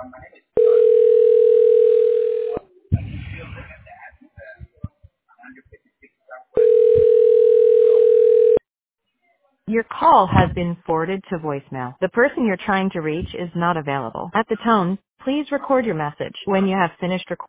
Your call has been forwarded to voicemail. The person you're trying to reach is not available. At the tone, please record your message. When you have finished recording.